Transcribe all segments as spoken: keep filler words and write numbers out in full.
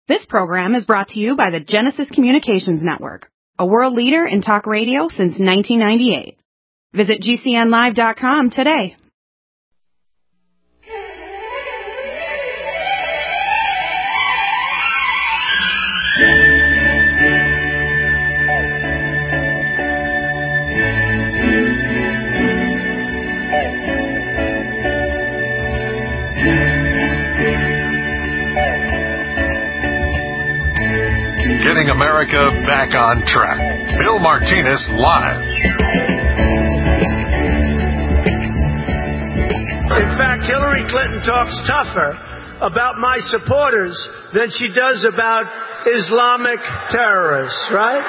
This program is brought to you by the Genesis Communications Network, a world leader in talk radio since nineteen ninety-eight. Visit G C N live dot com today. Getting America back on track. Bill Martinez live. In fact, Hillary Clinton talks tougher about my supporters than she does about Islamic terrorists, right?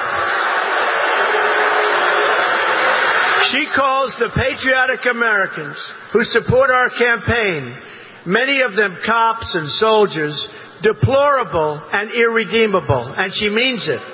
She calls the patriotic Americans who support our campaign, many of them cops and soldiers, deplorable and irredeemable, and she means it.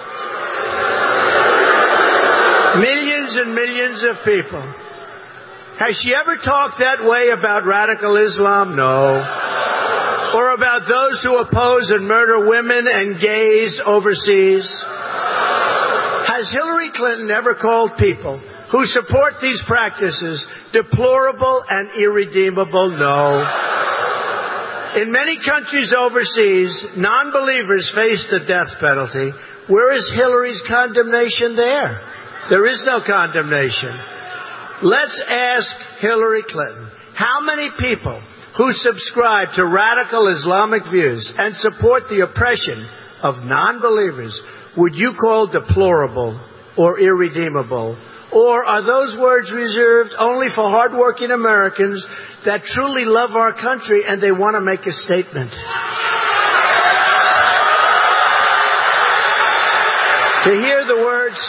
Millions and millions of people. Has she ever talked that way about radical Islam? No. Or about those who oppose and murder women and gays overseas? Has Hillary Clinton ever called people who support these practices deplorable and irredeemable? No. In many countries overseas, non-believers face the death penalty. Where is Hillary's condemnation there? There is no condemnation. Let's ask Hillary Clinton, how many people who subscribe to radical Islamic views and support the oppression of non-believers would you call deplorable or irredeemable? Or are those words reserved only for hardworking Americans that truly love our country and they want to make a statement? To hear the words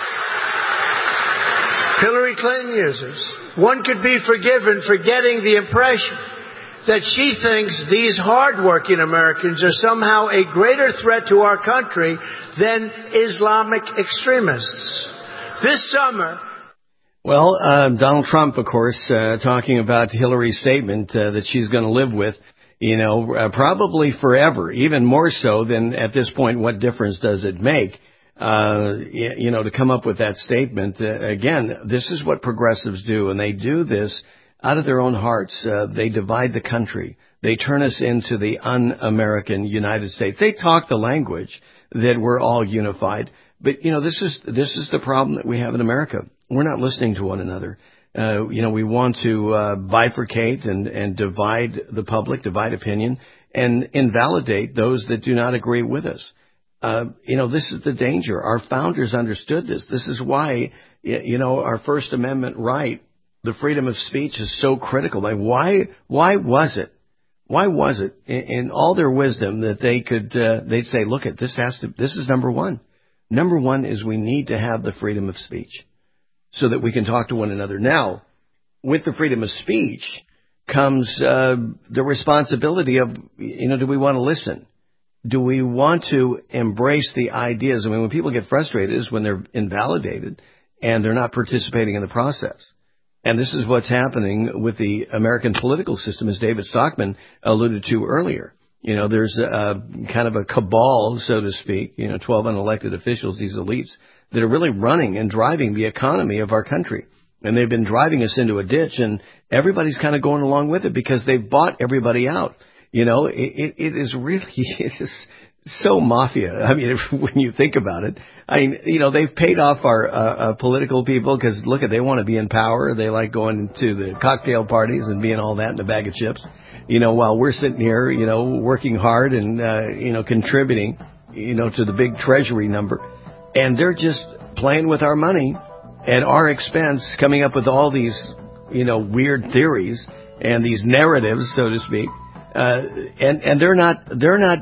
Hillary Clinton uses, one could be forgiven for getting the impression that she thinks these hardworking Americans are somehow a greater threat to our country than Islamic extremists. This summer... Well, uh, Donald Trump, of course, uh, talking about Hillary's statement uh, that she's going to live with, you know, uh, probably forever, even more so than at this point, what difference does it make? Uh, you know, to come up with that statement. Uh, again, this is what progressives do, and they do this out of their own hearts. Uh, they divide the country. They turn us into the un-American United States. They talk the language that we're all unified. But, you know, this is this is the problem that we have in America. We're not listening to one another. Uh, you know, we want to uh, bifurcate and, and divide the public, divide opinion, and invalidate those that do not agree with us. Uh, you know, this is the danger. Our founders understood this. This is why, you know, our First Amendment right, the freedom of speech, is so critical. Like, why why was it? Why was it in, in all their wisdom that they could uh, they'd say, look, at this has to this is number one. Number one is we need to have the freedom of speech so that we can talk to one another. Now, with the freedom of speech comes uh, the responsibility of, you know, do we want to listen? Do we want to embrace the ideas? I mean, when people get frustrated is when they're invalidated and they're not participating in the process. And this is what's happening with the American political system, as David Stockman alluded to earlier. You know, there's a kind of a cabal, so to speak, you know, twelve unelected officials, these elites, that are really running and driving the economy of our country. And they've been driving us into a ditch, and everybody's kind of going along with it because they've bought everybody out. You know, it, it, it is really, it is so mafia. I mean, if, when you think about it, I mean, you know, they've paid off our uh, uh, political people because, look, they want to be in power. They like going to the cocktail parties and being all that in a bag of chips. You know, while we're sitting here, you know, working hard and, uh, you know, contributing, you know, to the big treasury number. And they're just playing with our money at our expense, coming up with all these, you know, weird theories and these narratives, so to speak. Uh, and, and they're not, they're not,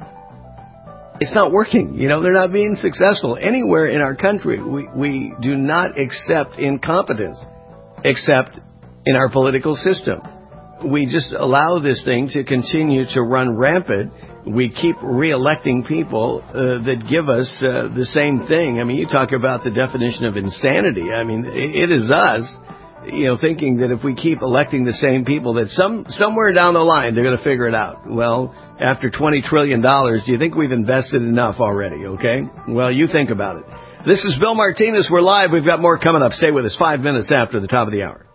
it's not working. You know, they're not being successful anywhere in our country. We, we do not accept incompetence except in our political system. We just allow this thing to continue to run rampant. We keep re-electing people uh, that give us uh, the same thing. I mean, you talk about the definition of insanity. I mean, it, it is us you know, thinking that if we keep electing the same people, that some somewhere down the line they're going to figure it out. Well, after twenty trillion dollars, do you think we've invested enough already, okay? Well, you think about it. This is Bill Martinez. We're live. We've got more coming up. Stay with us five minutes after the top of the hour.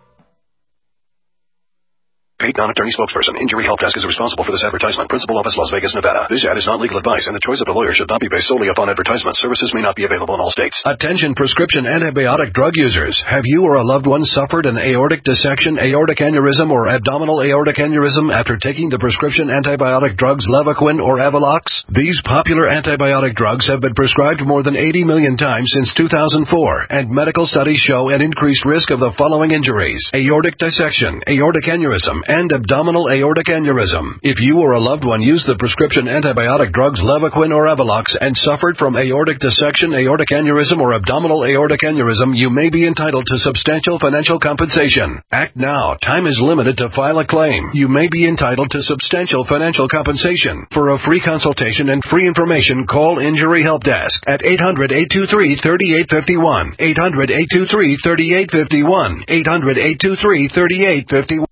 Paid non-attorney spokesperson. Injury Help Desk is responsible for this advertisement. Principal Office, Las Vegas, Nevada. This ad is not legal advice, and the choice of the lawyer should not be based solely upon advertisement. Services may not be available in all states. Attention prescription antibiotic drug users. Have you or a loved one suffered an aortic dissection, aortic aneurysm, or abdominal aortic aneurysm after taking the prescription antibiotic drugs Levaquin or Avelox? These popular antibiotic drugs have been prescribed more than eighty million times since two thousand four, and medical studies show an increased risk of the following injuries: aortic dissection, aortic aneurysm, and abdominal aortic aneurysm. If you or a loved one used the prescription antibiotic drugs Levaquin or Avelox and suffered from aortic dissection, aortic aneurysm, or abdominal aortic aneurysm, you may be entitled to substantial financial compensation. Act now. Time is limited to file a claim. You may be entitled to substantial financial compensation. For a free consultation and free information, call Injury Help Desk at eight hundred, eight two three, three eight five one, eight hundred, eight two three, three eight five one, eight hundred, eight two three, three eight five one.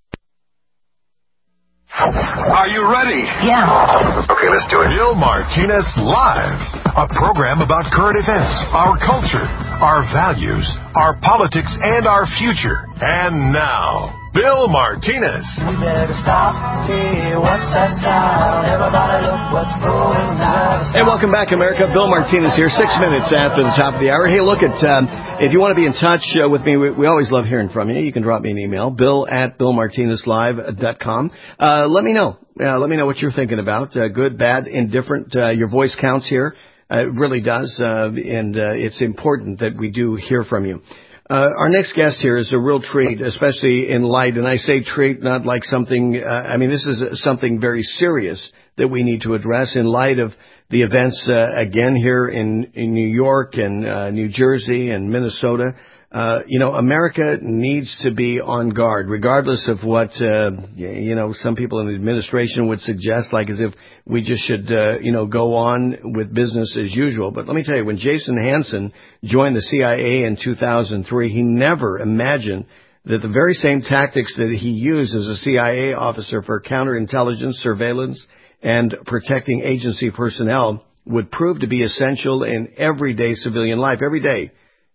Are you ready? Yeah. Okay, let's do it. Bill Martinez Live, a program about current events, our culture, our values, our politics, and our future. And now, Bill Martinez. We better stop. Hey, what's that sound? Everybody look what's going down. Hey, welcome back, America. Bill Martinez here, six minutes after the top of the hour. Hey, look at, um, if you want to be in touch uh, with me, we, we always love hearing from you. You can drop me an email, bill at bill martinez live dot com. Uh, let me know. Uh, let me know what you're thinking about. Uh, good, bad, indifferent. Uh, your voice counts here. Uh, it really does. Uh, and uh, it's important that we do hear from you. Uh, our next guest here is a real treat, especially in light, and I say treat not like something, uh, I mean, this is something very serious that we need to address in light of the events, uh, again here in, in New York and, uh, New Jersey and Minnesota. Uh, you know, America needs to be on guard, regardless of what, uh, you know, some people in the administration would suggest, like as if we just should, uh, you know, go on with business as usual. But let me tell you, when Jason Hansen joined the C I A in two thousand three, he never imagined that the very same tactics that he used as a C I A officer for counterintelligence, surveillance, and protecting agency personnel would prove to be essential in everyday civilian life, every day.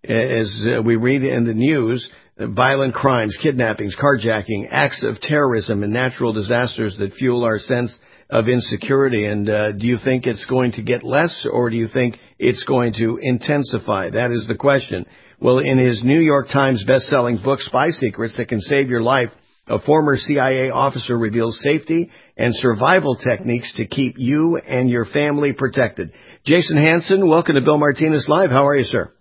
As uh, we read in the news, uh, violent crimes, kidnappings, carjacking, acts of terrorism, and natural disasters that fuel our sense of insecurity. And uh, do you think it's going to get less, or do you think it's going to intensify? That is the question. Well, in his New York Times best-selling book, Spy Secrets That Can Save Your Life, a former C I A officer reveals safety and survival techniques to keep you and your family protected. Jason Hansen, welcome to Bill Martinez Live. How are you, sir?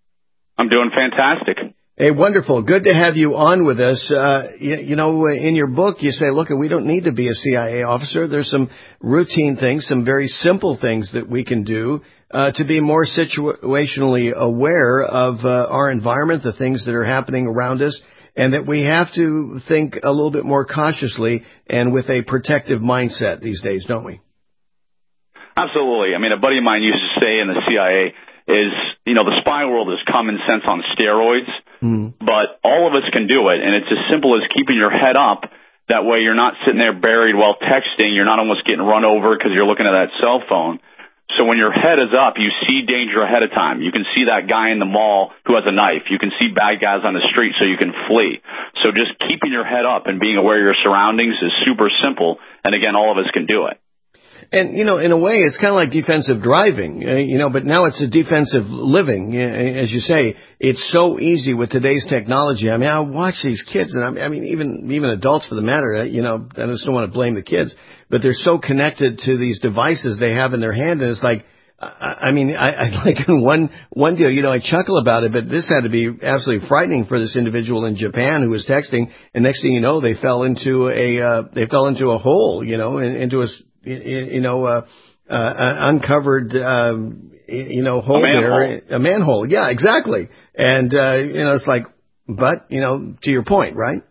I'm doing fantastic. Hey, wonderful. Good to have you on with us. Uh, you, you know, in your book, you say, look, we don't need to be a C I A officer. There's some routine things, some very simple things that we can do uh, to be more situationally aware of uh, our environment, the things that are happening around us, and that we have to think a little bit more cautiously and with a protective mindset these days, don't we? Absolutely. I mean, a buddy of mine used to say in the C I A is, you know, the spy world is common sense on steroids, mm. but all of us can do it, and it's as simple as keeping your head up. That way you're not sitting there buried while texting. You're not almost getting run over because you're looking at that cell phone. So when your head is up, you see danger ahead of time. You can see that guy in the mall who has a knife. You can see bad guys on the street so you can flee. So just keeping your head up and being aware of your surroundings is super simple, and again, all of us can do it. And, you know, in a way, it's kind of like defensive driving, uh, you know, but now it's a defensive living. Uh, as you say, it's so easy with today's technology. I mean, I watch these kids, and I, I mean, even even adults for the matter, uh, you know, I just don't want to blame the kids, but they're so connected to these devices they have in their hand, and it's like, I, I mean, I, I like in one one deal, you know, I chuckle about it, but this had to be absolutely frightening for this individual in Japan who was texting, and next thing you know, they fell into a uh, they fell into a hole, you know, in, into a you know, uh, uh, uncovered, um, you know, hole a there, a manhole. Yeah, exactly. And, uh, you know, it's like, but, you know, to your point, right?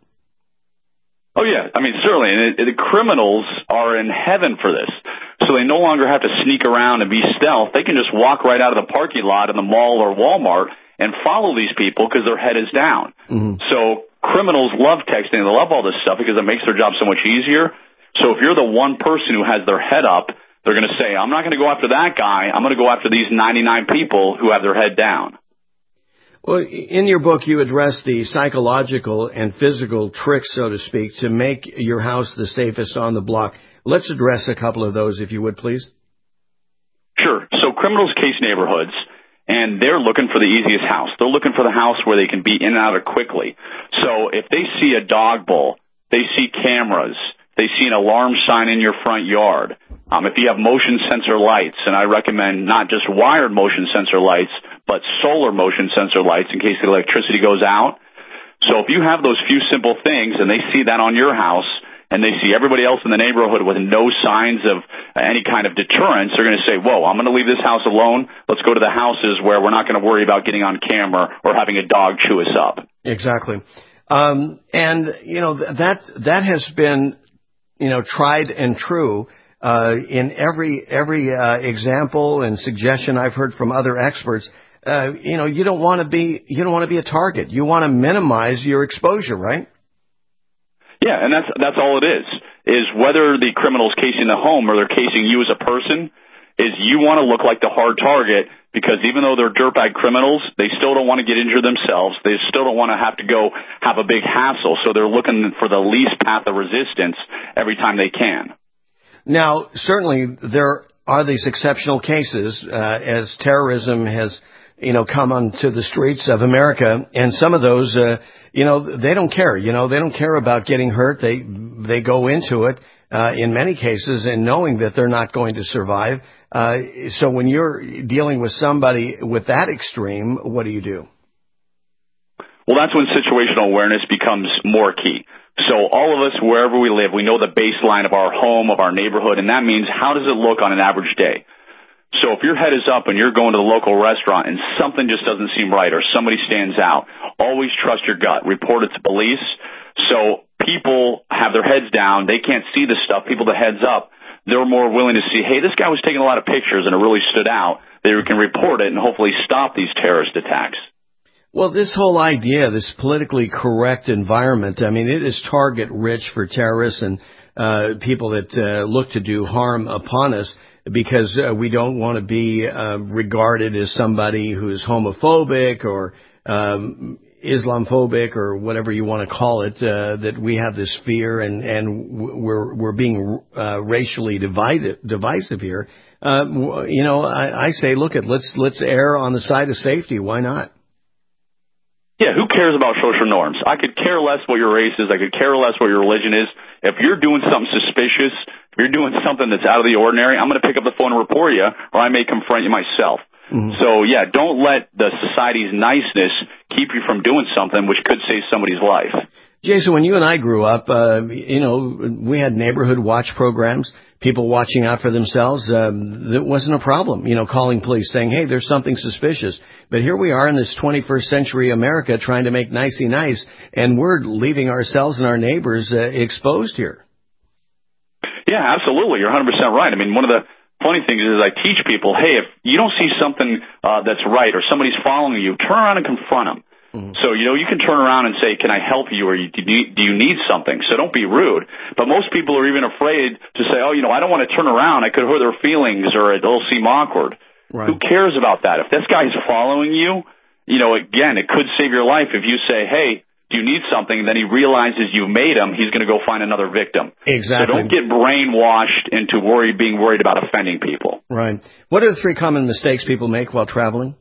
Oh, yeah. I mean, certainly. And it, it, the criminals are in heaven for this. So they no longer have to sneak around and be stealth. They can just walk right out of the parking lot in the mall or Walmart and follow these people because their head is down. Mm-hmm. So criminals love texting. They love all this stuff because it makes their job so much easier. So if you're the one person who has their head up, they're going to say, I'm not going to go after that guy. I'm going to go after these ninety-nine people who have their head down. Well, in your book, you address the psychological and physical tricks, so to speak, to make your house the safest on the block. Let's address a couple of those, if you would, please. Sure. So criminals case neighborhoods, and they're looking for the easiest house. They're looking for the house where they can be in and out of quickly. So if they see a dog bowl, they see cameras, they see an alarm sign in your front yard, um, if you have motion sensor lights, and I recommend not just wired motion sensor lights, but solar motion sensor lights in case the electricity goes out. So if you have those few simple things and they see that on your house and they see everybody else in the neighborhood with no signs of any kind of deterrence, they're going to say, whoa, I'm going to leave this house alone. Let's go to the houses where we're not going to worry about getting on camera or having a dog chew us up. Exactly. Um, and, you know, that that has been, you know, tried and true uh, in every every uh, example and suggestion I've heard from other experts. Uh, you know, you don't want to be you don't want to be a target. You want to minimize your exposure, right? Yeah, and that's that's all it is. Is whether the criminal's casing the home or they're casing you as a person, is you want to look like the hard target because even though they're dirtbag criminals, they still don't want to get injured themselves. They still don't want to have to go have a big hassle, so they're looking for the least path of resistance every time they can. Now, certainly there are these exceptional cases uh, as terrorism has, you know, come onto the streets of America, and some of those, uh, you know, they don't care. You know, they don't care about getting hurt. They they go into it uh, in many cases and knowing that they're not going to survive. Uh, so when you're dealing with somebody with that extreme, what do you do? Well, that's when situational awareness becomes more key. So all of us, wherever we live, we know the baseline of our home, of our neighborhood, and that means how does it look on an average day? So if your head is up and you're going to the local restaurant and something just doesn't seem right or somebody stands out, always trust your gut. Report it to police. So people have their heads down. They can't see the stuff. People with the heads up, they're more willing to see, hey, this guy was taking a lot of pictures and it really stood out. They can report it and hopefully stop these terrorist attacks. Well, this whole idea, this politically correct environment, I mean, it is target rich for terrorists and uh, people that uh, look to do harm upon us because uh, we don't want to be uh, regarded as somebody who's homophobic or um, Islamophobic or whatever you want to call it, uh, that we have this fear and, and we're, we're being uh, racially divided, divisive here. Uh, you know, I, I say, look, at let's let's err on the side of safety. Why not? Yeah, who cares about social norms? I could care less what your race is. I could care less what your religion is. If you're doing something suspicious, if you're doing something that's out of the ordinary, I'm going to pick up the phone and report you, or I may confront you myself. Mm-hmm. So, yeah, don't let the society's niceness keep you from doing something which could save somebody's life. Jason, when you and I grew up, uh, you know, we had neighborhood watch programs, people watching out for themselves. Um, that wasn't a problem, you know, calling police saying, hey, there's something suspicious. But here we are in this twenty-first century America trying to make nicey nice, and we're leaving ourselves and our neighbors uh, exposed here. Yeah, absolutely. You're one hundred percent right. I mean, one of the funny things is I teach people, hey, if you don't see something uh, that's right or somebody's following you, turn around and confront them. Mm-hmm. So, you know, you can turn around and say, can I help you or do you, do you need something? So don't be rude. But most people are even afraid to say, oh, you know, I don't want to turn around. I could hurt their feelings or it'll seem awkward. Right. Who cares about that? If this guy's following you, you know, again, it could save your life if you say, hey, do you need something? And then he realizes you made him. He's going to go find another victim. Exactly. So don't get brainwashed into worry, being worried about offending people. Right. What are the three common mistakes people make while traveling?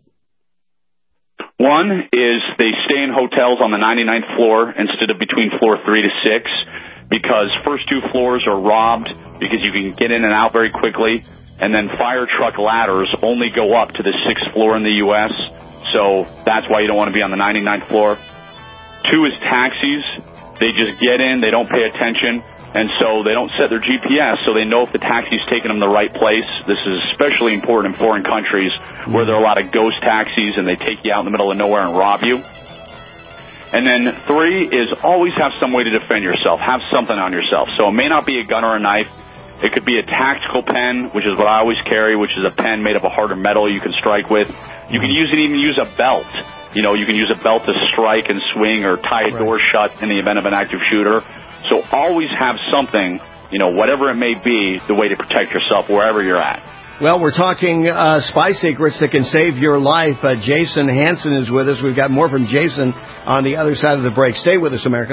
One is they stay in hotels on the ninety-ninth floor instead of between floor three to six because first two floors are robbed because you can get in and out very quickly. And then fire truck ladders only go up to the sixth floor in the U S So that's why you don't want to be on the ninety-ninth floor. Two is taxis. They just get in, they don't pay attention, and so they don't set their G P S so they know if the taxi's taking them the right place. This is especially important in foreign countries where there are a lot of ghost taxis and they take you out in the middle of nowhere and rob you. And then three is always have some way to defend yourself. Have something on yourself. So it may not be a gun or a knife. It could be a tactical pen, which is what I always carry, which is a pen made of a harder metal you can strike with. You can use it, even use a belt. You know, you can use a belt to strike and swing or tie a door shut in the event of an active shooter. So always have something, you know, whatever it may be, the way to protect yourself wherever you're at. Well, we're talking uh, spy secrets that can save your life. Uh, Jason Hanson is with us. We've got more from Jason on the other side of the break. Stay with us, America.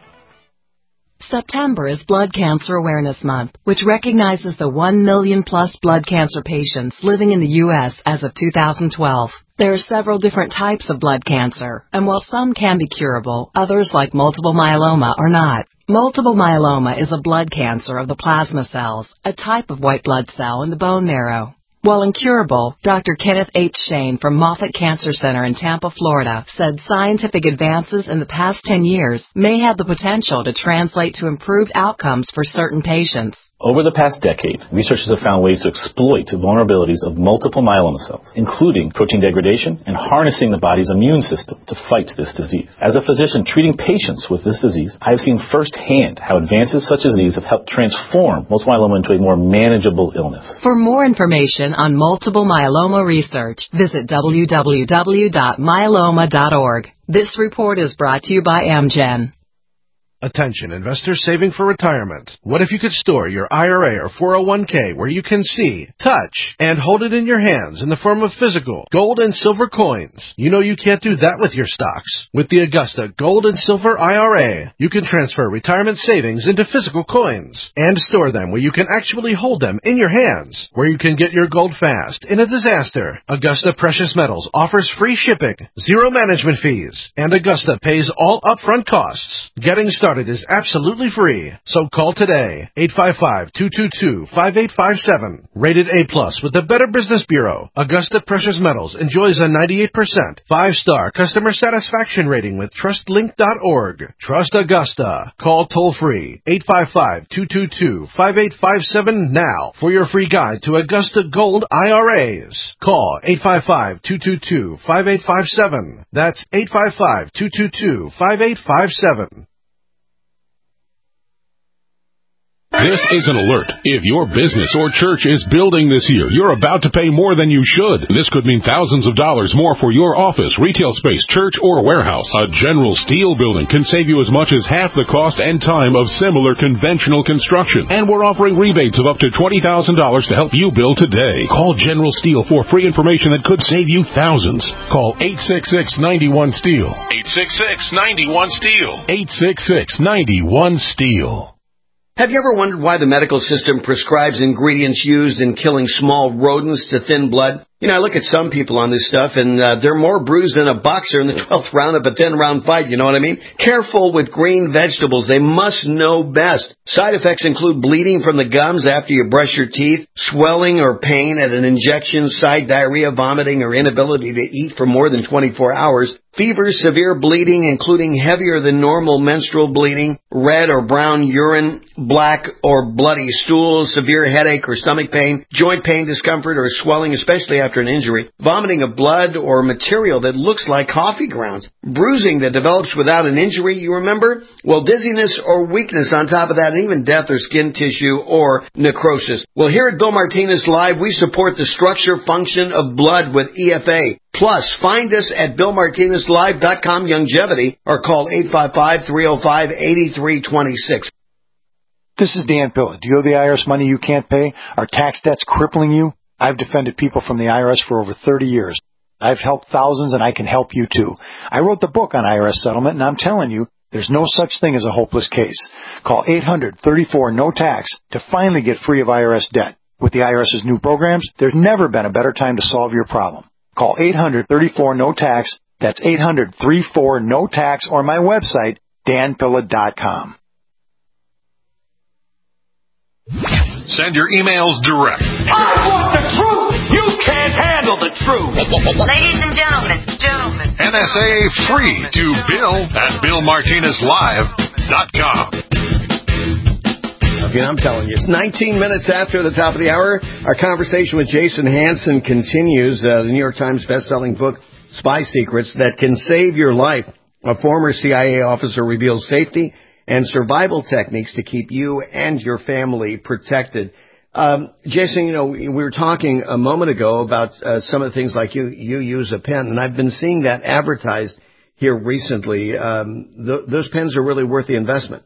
September is Blood Cancer Awareness Month, which recognizes the one million plus blood cancer patients living in the U S as of two thousand twelve. There are several different types of blood cancer, and while some can be curable, others, like multiple myeloma, are not. Multiple myeloma is a blood cancer of the plasma cells, a type of white blood cell in the bone marrow. While incurable, Doctor Kenneth H. Shane from Moffitt Cancer Center in Tampa, Florida, said scientific advances in the past ten years may have the potential to translate to improved outcomes for certain patients. Over the past decade, researchers have found ways to exploit vulnerabilities of multiple myeloma cells, including protein degradation and harnessing the body's immune system to fight this disease. As a physician treating patients with this disease, I have seen firsthand how advances such as these have helped transform multiple myeloma into a more manageable illness. For more information on multiple myeloma research, visit w w w dot myeloma dot org. This report is brought to you by Amgen. Attention, investors saving for retirement. What if you could store your I R A or four oh one k where you can see, touch, and hold it in your hands in the form of physical gold and silver coins? You know you can't do that with your stocks. With the Augusta Gold and Silver I R A, you can transfer retirement savings into physical coins and store them where you can actually hold them in your hands, where you can get your gold fast in a disaster. Augusta Precious Metals offers free shipping, zero management fees, and Augusta pays all upfront costs. Getting started is absolutely free, so call today, eight five five, two two two, five eight five seven. Rated A plus with the Better Business Bureau, Augusta Precious Metals enjoys a ninety-eight percent five-star customer satisfaction rating with trust link dot org. Trust Augusta. Call toll-free, eight five five, two two two, five eight five seven now for your free guide to Augusta Gold I R As. Call eight five five, two two two, five eight five seven. That's eight five five, two two two, five eight five seven. This is an alert. If your business or church is building this year, you're about to pay more than you should. This could mean thousands of dollars more for your office, retail space, church, or warehouse. A General Steel building can save you as much as half the cost and time of similar conventional construction. And we're offering rebates of up to twenty thousand dollars to help you build today. Call General Steel for free information that could save you thousands. Call eight six six, nine one, STEEL. eight six six, nine one, STEEL. eight six six, nine one, STEEL. Have you ever wondered why the medical system prescribes ingredients used in killing small rodents to thin blood? You know, I look at some people on this stuff, and uh, they're more bruised than a boxer in the twelfth round of a ten-round fight, you know what I mean? Careful with green vegetables. They must know best. Side effects include bleeding from the gums after you brush your teeth, swelling or pain at an injection site, diarrhea, vomiting, or inability to eat for more than twenty-four hours, fever, severe bleeding, including heavier than normal menstrual bleeding, red or brown urine, black or bloody stool, severe headache or stomach pain, joint pain, discomfort, or swelling, especially after an injury, vomiting of blood or material that looks like coffee grounds, bruising that develops without an injury, you remember? Well, dizziness or weakness on top of that, and even death or skin tissue or necrosis. Well, here at Bill Martinez Live, we support the structure function of blood with E F A. Plus, find us at bill martinez live dot com Longevity or call eight five five, three oh five, eight three two six. This is Dan Pilla. Do you owe the I R S money you can't pay? Are tax debts crippling you? I've defended people from the I R S for over thirty years. I've helped thousands, and I can help you too. I wrote the book on I R S settlement, and I'm telling you, there's no such thing as a hopeless case. Call eight hundred, thirty-four, no tax to finally get free of I R S debt. With the IRS's new programs, there's never been a better time to solve your problem. Call eight hundred, thirty-four, no tax. That's eight hundred, thirty-four, no tax, or my website, dan pilla dot com. Send your emails direct. I want the truth. You can't handle the truth. Ladies and gentlemen, gentlemen. N S A free to Bill at bill martinez live dot com. Okay, I'm telling you, nineteen minutes after the top of the hour, our conversation with Jason Hanson continues. Uh, the New York Times best-selling book, Spy Secrets That Can Save Your Life. A former C I A officer reveals safety and survival techniques to keep you and your family protected. Um, Jason, you know, we were talking a moment ago about uh, some of the things like you, you use a pen, and I've been seeing that advertised here recently. Um, th- those pens are really worth the investment.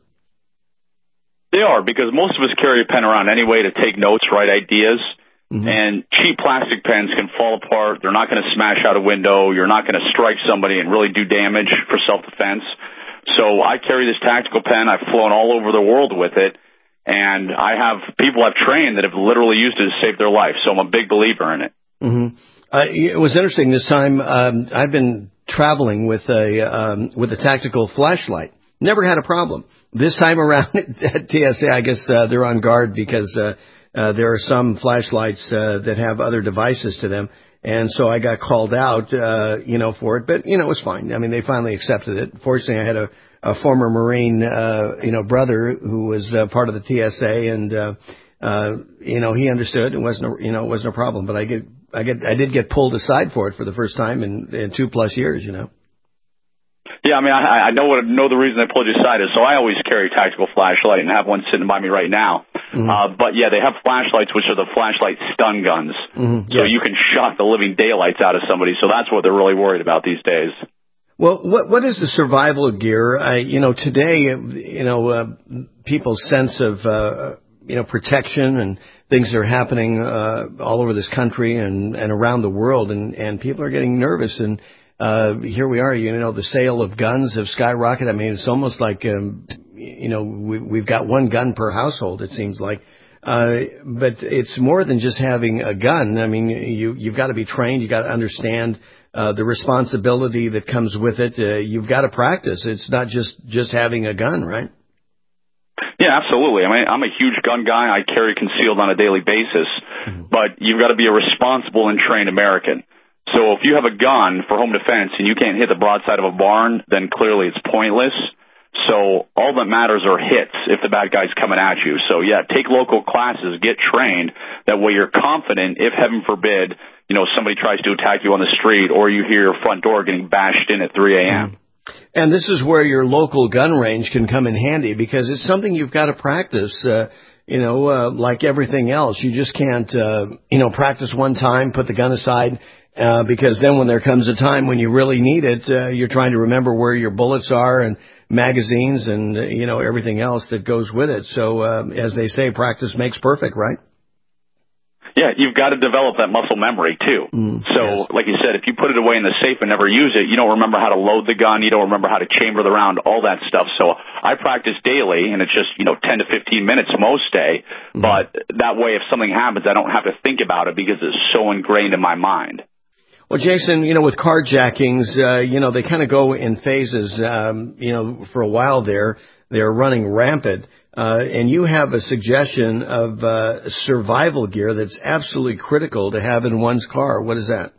They are, because most of us carry a pen around anyway to take notes, write ideas, mm-hmm. and cheap plastic pens can fall apart. They're not going to smash out a window. You're not going to strike somebody and really do damage for self-defense. So I carry this tactical pen. I've flown all over the world with it. And I have people I've trained that have literally used it to save their life. So I'm a big believer in it. Mm-hmm. Uh, it was interesting this time. Um, I've been traveling with a um, with a tactical flashlight. Never had a problem. This time around at T S A, I guess uh, they're on guard because uh, uh, there are some flashlights uh, that have other devices to them. And so I got called out, uh, you know, for it. But, you know, it was fine. I mean, they finally accepted it. Fortunately, I had a a former Marine, uh, you know, brother who was uh, part of the T S A, and uh, uh, you know, he understood. It wasn't, a, you know, it wasn't a problem. But I get, I get, I did get pulled aside for it for the first time in, in two plus years, you know. Yeah, I mean, I, I know what know the reason they pulled you aside is. So I always carry a tactical flashlight and have one sitting by me right now. Mm-hmm. Uh, but yeah, they have flashlights, which are the flashlight stun guns. Mm-hmm. So yes. You can shock the living daylights out of somebody. So that's what they're really worried about these days. Well, what what is the survival gear? I, you know, today, you know, uh, people's sense of uh, you know protection and things are happening uh, all over this country and, and around the world, and, and people are getting nervous. And uh, here we are, you know, the sale of guns have skyrocketed. I mean, it's almost like um, you know we, we've got one gun per household. It seems like. Uh, but it's more than just having a gun. I mean, you you've got to be trained. You got to understand. Uh, the responsibility that comes with it, uh, you've got to practice. It's not just, just having a gun, right? Yeah, absolutely. I mean, I'm a huge gun guy. I carry concealed on a daily basis, mm-hmm. but you've got to be a responsible and trained American. So if you have a gun for home defense and you can't hit the broadside of a barn, then clearly it's pointless. So all that matters are hits if the bad guy's coming at you. So yeah, take local classes, get trained. That way you're confident if, heaven forbid, you know, somebody tries to attack you on the street or you hear your front door getting bashed in at three a.m. And this is where your local gun range can come in handy because it's something you've got to practice, uh, you know, uh, like everything else. You just can't, uh, you know, practice one time, put the gun aside, uh, because then when there comes a time when you really need it, uh, you're trying to remember where your bullets are and magazines and, uh, you know, everything else that goes with it. So, uh, as they say, practice makes perfect, right? Yeah, you've got to develop that muscle memory, too. Mm, so, yes. Like you said, if you put it away in the safe and never use it, you don't remember how to load the gun, you don't remember how to chamber the round, all that stuff. So I practice daily, and it's just, you know, ten to fifteen minutes most day. Mm. But that way, if something happens, I don't have to think about it because it's so ingrained in my mind. Well, Jason, you know, with carjackings, uh, you know, they kind of go in phases. Um, you know, for a while there, they're running rampant. Uh, and you have a suggestion of uh, survival gear that's absolutely critical to have in one's car. What is that?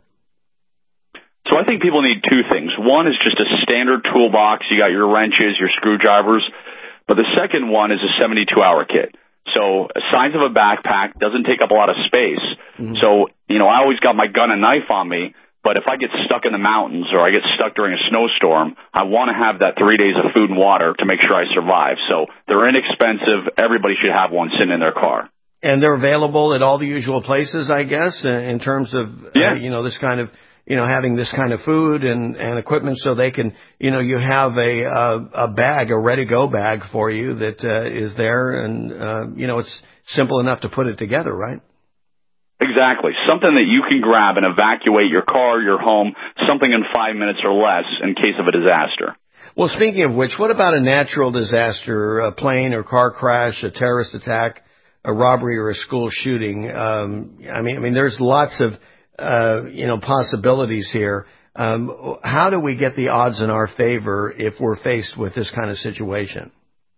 So I think people need two things. One is just a standard toolbox. You got your wrenches, your screwdrivers. But the second one is a seventy-two hour kit. So the size of a backpack doesn't take up a lot of space. Mm-hmm. So, you know, I always got my gun and knife on me. But if I get stuck in the mountains or I get stuck during a snowstorm, I want to have that three days of food and water to make sure I survive. So they're inexpensive. Everybody should have one sitting in their car. And they're available at all the usual places, I guess, in terms of, yeah. uh, you know, this kind of, you know, having this kind of food and, and equipment so they can, you know, you have a, a, a bag, a ready-go bag for you that uh, is there. And, uh, you know, it's simple enough to put it together, right? Exactly. Something that you can grab and evacuate your car, your home, something in five minutes or less in case of a disaster. Well, speaking of which, what about a natural disaster, a plane or car crash, a terrorist attack, a robbery or a school shooting? Um, I mean, I mean, there's lots of, uh, you know, possibilities here. Um, how do we get the odds in our favor if we're faced with this kind of situation?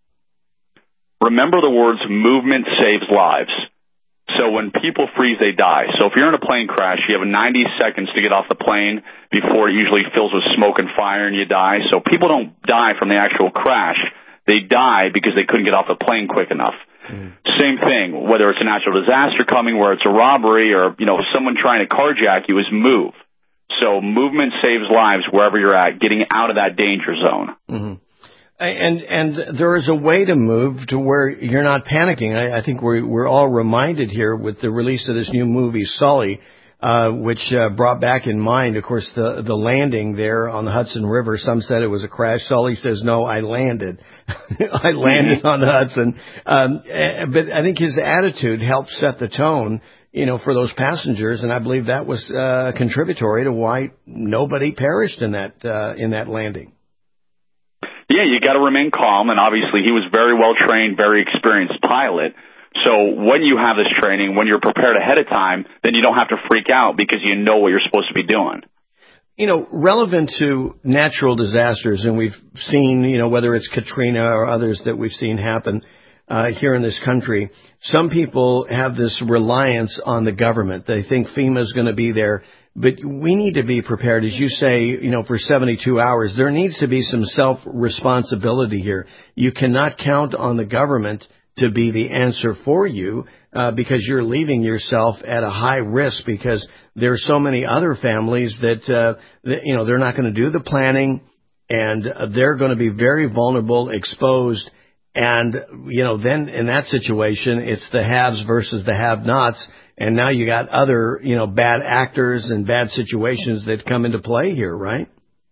Remember the words, movement saves lives. So when people freeze, they die. So if you're in a plane crash, you have ninety seconds to get off the plane before it usually fills with smoke and fire and you die. So people don't die from the actual crash. They die because they couldn't get off the plane quick enough. Mm. Same thing, whether it's a natural disaster coming, where it's a robbery, or, you know, someone trying to carjack you, is move. So movement saves lives wherever you're at, getting out of that danger zone. Mm-hmm. And and there is a way to move to where you're not panicking. I, I think we're we're all reminded here with the release of this new movie, Sully, uh, which uh, brought back in mind, of course, the the landing there on the Hudson River. Some said it was a crash. Sully says, no, I landed. I landed on the Hudson. Um, but I think his attitude helped set the tone, you know, for those passengers, and I believe that was uh, contributory to why nobody perished in that uh, in that landing. Yeah, you got to remain calm, and obviously he was very well trained, very experienced pilot. So when you have this training, when you're prepared ahead of time, then you don't have to freak out because you know what you're supposed to be doing. You know, relevant to natural disasters, and we've seen, you know, whether it's Katrina or others that we've seen happen uh, here in this country, some people have this reliance on the government. They think FEMA is going to be there. But we need to be prepared, as you say, you know, for seventy-two hours. There needs to be some self-responsibility here. You cannot count on the government to be the answer for you uh, because you're leaving yourself at a high risk because there are so many other families that, uh, that you know, they're not going to do the planning and they're going to be very vulnerable, exposed. And, you know, then in that situation, it's the haves versus the have-nots. And now you got other, you know, bad actors and bad situations that come into play here, right?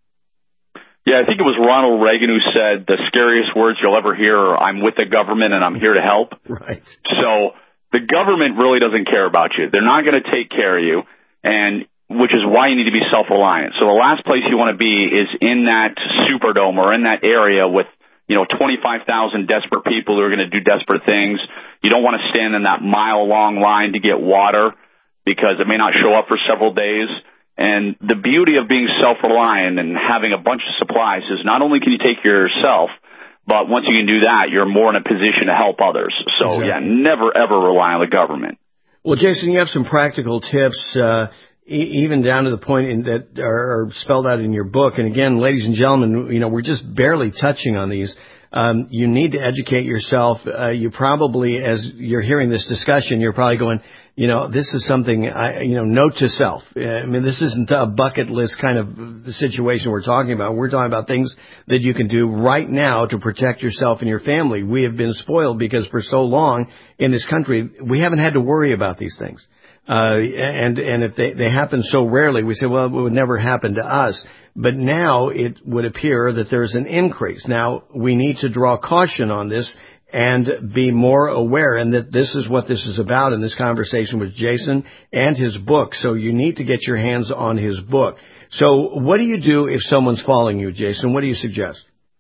Yeah, I think it was Ronald Reagan who said the scariest words you'll ever hear are, I'm with the government and I'm here to help. Right. So the government really doesn't care about you. They're not going to take care of you, and which is why you need to be self-reliant. So the last place you want to be is in that Superdome or in that area with, you know, twenty-five thousand desperate people who are going to do desperate things. You don't want to stand in that mile-long line to get water because it may not show up for several days. And the beauty of being self-reliant and having a bunch of supplies is not only can you take care of yourself, but once you can do that, you're more in a position to help others. So, exactly. yeah, never, ever rely on the government. Well, Jason, you have some practical tips, uh, e- even down to the point in that are, are spelled out in your book. And again, ladies and gentlemen, you know, we're just barely touching on these. Um, you need to educate yourself. Uh, you probably, as you're hearing this discussion, you're probably going, you know, this is something, I, you know, note to self. I mean, this isn't a bucket list kind of the situation we're talking about. We're talking about things that you can do right now to protect yourself and your family. We have been spoiled because for so long in this country, we haven't had to worry about these things. Uh, and, and if they, they happen so rarely, we say, well, it would never happen to us. But now it would appear that there's an increase. Now, we need to draw caution on this and be more aware, and that this is what this is about in this conversation with Jason and his book. So you need to get your hands on his book. So what do you do if someone's following you, Jason? What do you suggest?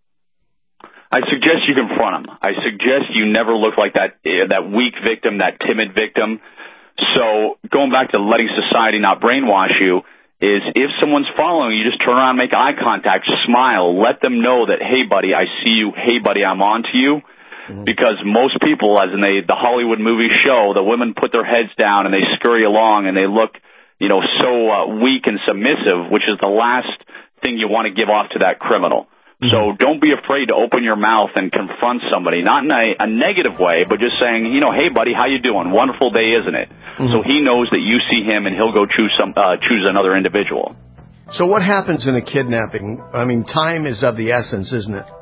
I suggest you confront them. I suggest you never look like that that weak victim, that timid victim. So going back to letting society not brainwash you, is if someone's following you, just turn around, make eye contact, smile, let them know that, hey, buddy, I see you. Hey, buddy, I'm on to you. Mm-hmm. Because most people, as in they, the Hollywood movies show, the women put their heads down and they scurry along and they look, you know, so uh, weak and submissive, which is the last thing you want to give off to that criminal. Mm-hmm. So don't be afraid to open your mouth and confront somebody, not in a, a negative way, but just saying, you know, hey, buddy, how you doing? Wonderful day, isn't it? Mm-hmm. So he knows that you see him and he'll go choose some uh, choose another individual. So what happens in a kidnapping? I mean, time is of the essence, isn't it?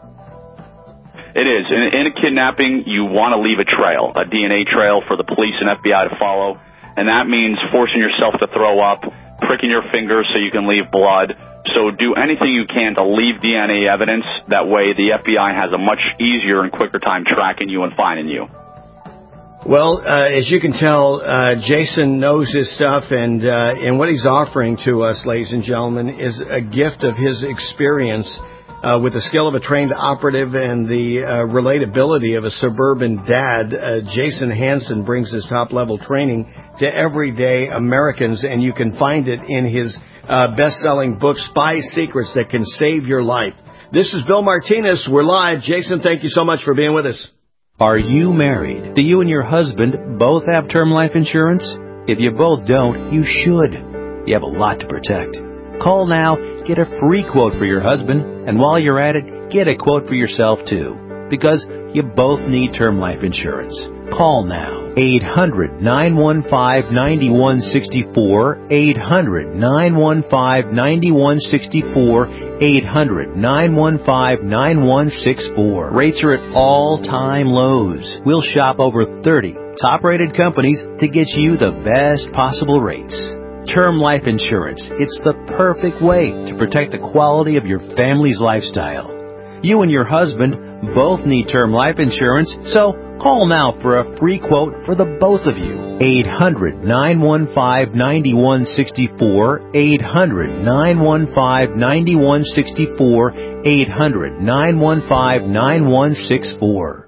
It is. In, in a kidnapping, you want to leave a trail, a D N A trail for the police and F B I to follow. And that means forcing yourself to throw up, pricking your fingers so you can leave blood. So do anything you can to leave D N A evidence. That way the F B I has a much easier and quicker time tracking you and finding you. Well, uh, as you can tell, uh, Jason knows his stuff, and uh, and what he's offering to us, ladies and gentlemen, is a gift of his experience uh, with the skill of a trained operative and the uh, relatability of a suburban dad. Uh, Jason Hanson brings his top-level training to everyday Americans, and you can find it in his uh, best-selling book, Spy Secrets That Can Save Your Life. This is Bill Martinez. We're live. Jason, thank you so much for being with us. Are you married? Do you and your husband both have term life insurance? If you both don't, you should. You have a lot to protect. Call now, get a free quote for your husband, and while you're at it, get a quote for yourself too. Because you both need term life insurance. Call now. eight hundred, nine one five, nine one six four. eight hundred, nine one five, nine one six four. eight hundred, nine one five, nine one six four. Rates are at all-time lows. We'll shop over thirty top-rated companies to get you the best possible rates. Term life insurance. It's the perfect way to protect the quality of your family's lifestyle. You and your husband both need term life insurance, so call now for a free quote for the both of you. eight hundred, nine one five, nine one six four. eight hundred, nine one five, nine one six four. eight hundred, nine one five, nine one six four.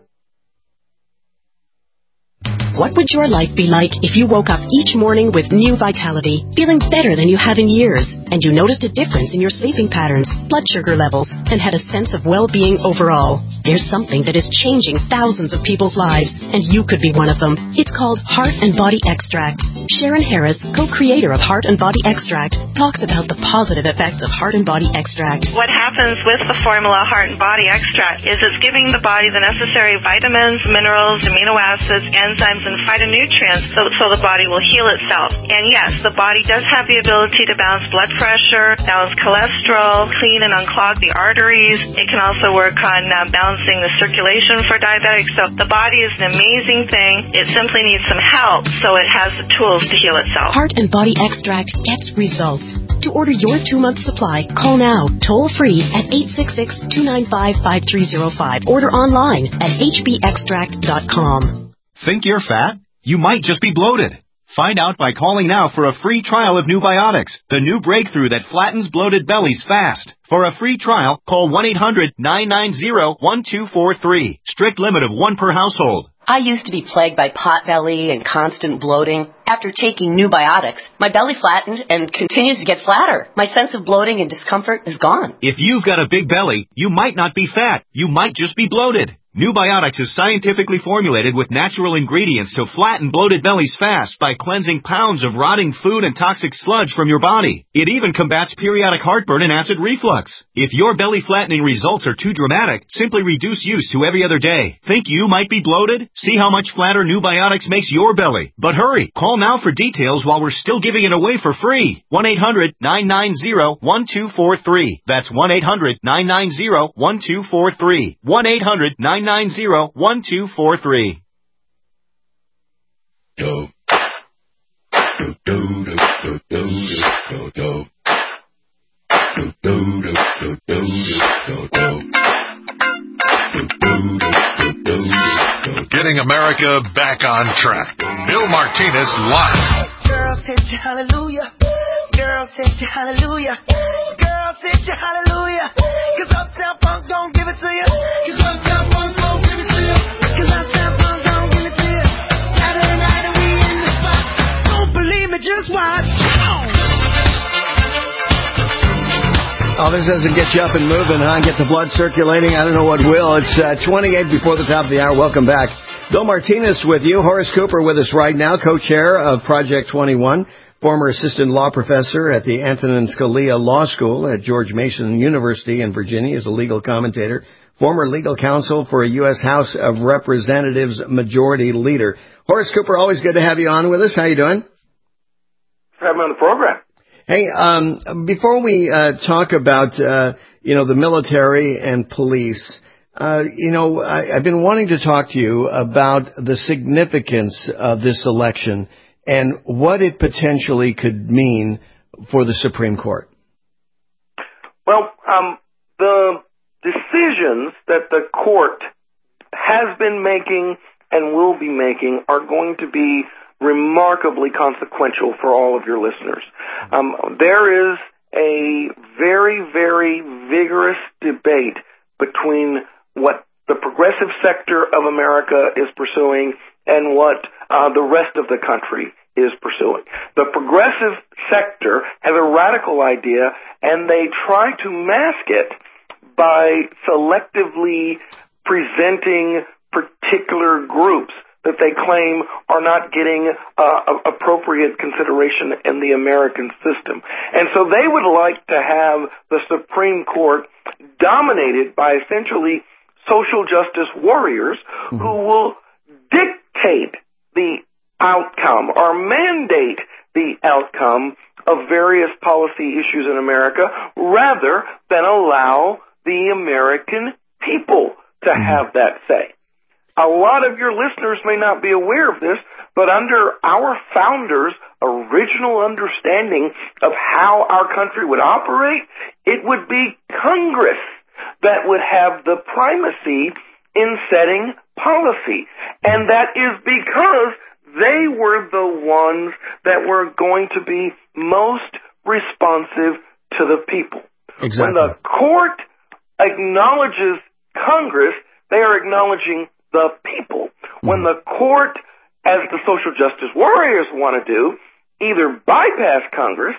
What would your life be like if you woke up each morning with new vitality, feeling better than you have in years, and you noticed a difference in your sleeping patterns, blood sugar levels, and had a sense of well-being overall? There's something that is changing thousands of people's lives, and you could be one of them. It's called Heart and Body Extract. Sharon Harris, co-creator of Heart and Body Extract, talks about the positive effects of Heart and Body Extract. What happens with the formula Heart and Body Extract is it's giving the body the necessary vitamins, minerals, amino acids, enzymes, and phytonutrients so, so the body will heal itself. And yes, the body does have the ability to balance blood pressure, balance cholesterol, clean and unclog the arteries. It can also work on uh, balancing the circulation for diabetics. So the body is an amazing thing. It simply needs some help so it has the tools to heal itself. Heart and Body Extract gets results. To order your two-month supply, call now, toll-free at eight six six, two nine five, five three zero five. Order online at h b extract dot com. Think you're fat? You might just be bloated. Find out by calling now for a free trial of Nubiotics, the new breakthrough that flattens bloated bellies fast. For a free trial, call one eight hundred, nine nine zero, one two four three. Strict limit of one per household. I used to be plagued by potbelly and constant bloating. After taking Nubiotics, my belly flattened and continues to get flatter. My sense of bloating and discomfort is gone. If you've got a big belly, you might not be fat. You might just be bloated. Nubiotics is scientifically formulated with natural ingredients to flatten bloated bellies fast by cleansing pounds of rotting food and toxic sludge from your body. It even combats periodic heartburn and acid reflux. If your belly flattening results are too dramatic, simply reduce use to every other day. Think you might be bloated? See how much flatter Nubiotics makes your belly. But hurry, call now for details while we're still giving it away for free. one eight hundred, nine nine zero, one two four three. That's one eight hundred, nine nine zero, one two four three. one eight hundred, nine nine zero, one two four three. Do. Do, do, do, do, do, do, do. Do, do, do, do, do, do, do. Getting America back on track. Bill Martinez live. Girls hit you hallelujah. Girls hit you hallelujah. Girls hit you hallelujah. Cause Uptown Funk don't give it to you. Cause Uptown Funk don't give it to you. Cause Uptown Funk don't give it to you. Saturday night and we in the spot. Don't believe me, just watch. Oh, this doesn't get you up and moving, huh? Get the blood circulating. I don't know what will. It's uh, twenty-eight before the top of the hour. Welcome back. Bill Martinez with you. Horace Cooper with us right now, co-chair of Project twenty-one, former assistant law professor at the Antonin Scalia Law School at George Mason University in Virginia, is a legal commentator, former legal counsel for a U S House of Representatives Majority Leader. Horace Cooper, always good to have you on with us. How you doing? For having me on the program. Hey, um, before we uh, talk about, uh, you know, the military and police, uh, you know, I, I've been wanting to talk to you about the significance of this election and what it potentially could mean for the Supreme Court. Well, um, the decisions that the court has been making and will be making are going to be remarkably consequential for all of your listeners. Um, there is a very, very vigorous debate between what the progressive sector of America is pursuing and what uh, the rest of the country is pursuing. The progressive sector has a radical idea, and they try to mask it by selectively presenting particular groups that they claim are not getting uh, appropriate consideration in the American system. And so they would like to have the Supreme Court dominated by essentially social justice warriors mm-hmm. who will dictate the outcome or mandate the outcome of various policy issues in America rather than allow the American people to have that say. A lot of your listeners may not be aware of this, but under our founders' original understanding of how our country would operate, it would be Congress that would have the primacy in setting policy. And that is because they were the ones that were going to be most responsive to the people. Exactly. When the court acknowledges Congress, they are acknowledging the people. Mm-hmm. When the court, as the social justice warriors want to do, either bypass Congress,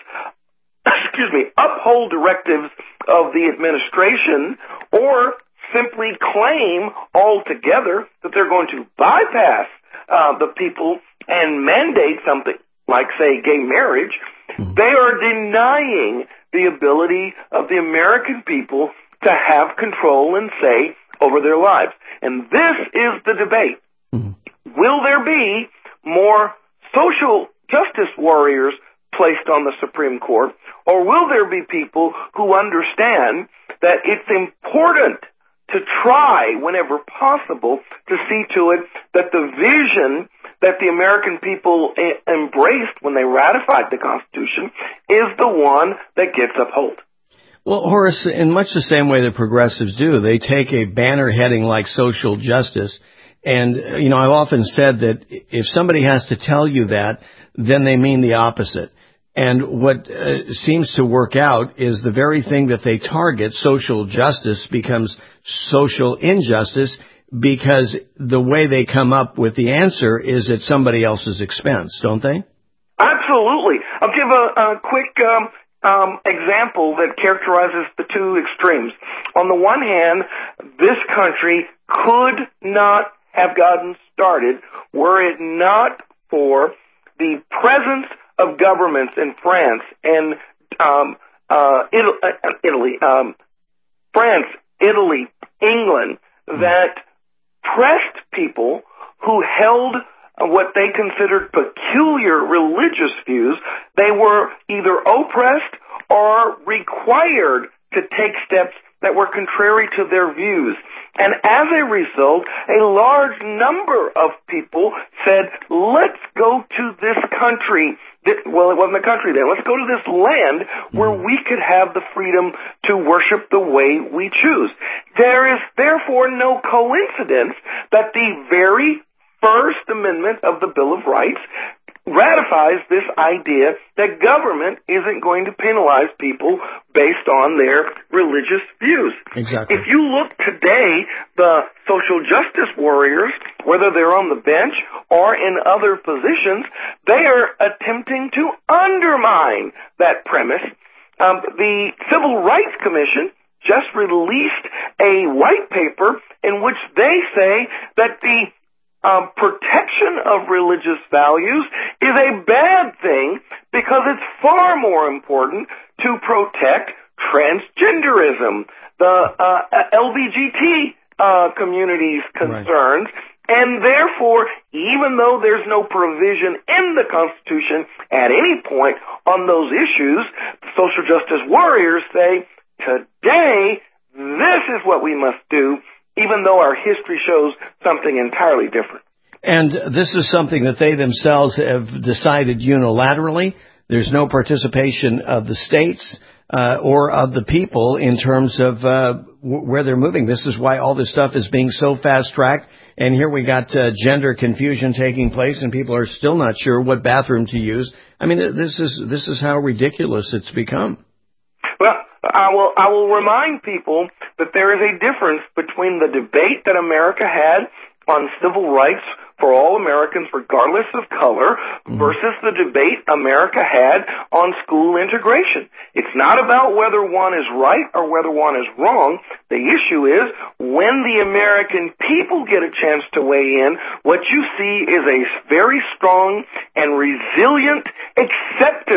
excuse me, uphold directives of the administration, or simply claim altogether that they're going to bypass uh, the people and mandate something like, say, gay marriage, mm-hmm. they are denying the ability of the American people to have control and say over their lives. And this is the debate. Mm-hmm. Will there be more social justice warriors placed on the Supreme Court, or will there be people who understand that it's important to try, whenever possible, to see to it that the vision that the American people embraced when they ratified the Constitution is the one that gets upheld? Well, Horace, in much the same way that progressives do, they take a banner heading like social justice. And, you know, I've often said that if somebody has to tell you that, then they mean the opposite. And what uh, seems to work out is the very thing that they target, social justice, becomes social injustice because the way they come up with the answer is at somebody else's expense, don't they? Absolutely. I'll give a, a quick um, um, example that characterizes the two extremes. On the one hand, this country could not have gotten started were it not for the presence of governments in France and um, uh, Italy, uh, Italy um, France, Italy, England, that pressed people who held what they considered peculiar religious views. They were either oppressed or required to take steps that were contrary to their views. And as a result, a large number of people said, let's go to this country. Well, it wasn't a country then. Let's go to this land where we could have the freedom to worship the way we choose. There is therefore no coincidence that the very First Amendment of the Bill of Rights ratifies this idea that government isn't going to penalize people based on their religious views. Exactly. If you look today, the social justice warriors, whether they're on the bench or in other positions, they are attempting to undermine that premise. Um, the Civil Rights Commission just released a white paper in which they say that the Um, protection of religious values is a bad thing because it's far more important to protect transgenderism, the uh, L G B T uh, community's concerns, right. And therefore, even though there's no provision in the Constitution at any point on those issues, social justice warriors say, today, this is what we must do, even though our history shows something entirely different. And this is something that they themselves have decided unilaterally. There's no participation of the states uh, or of the people in terms of uh, w- where they're moving. This is why all this stuff is being so fast-tracked. And here we got uh, gender confusion taking place, and people are still not sure what bathroom to use. I mean, this is this is how ridiculous it's become. Well, I will I will remind people that there is a difference between the debate that America had on civil rights for all Americans regardless of color versus the debate America had on school integration. It's not about whether one is right or whether one is wrong. The issue is when the American people get a chance to weigh in, what you see is a very strong and resilient acceptance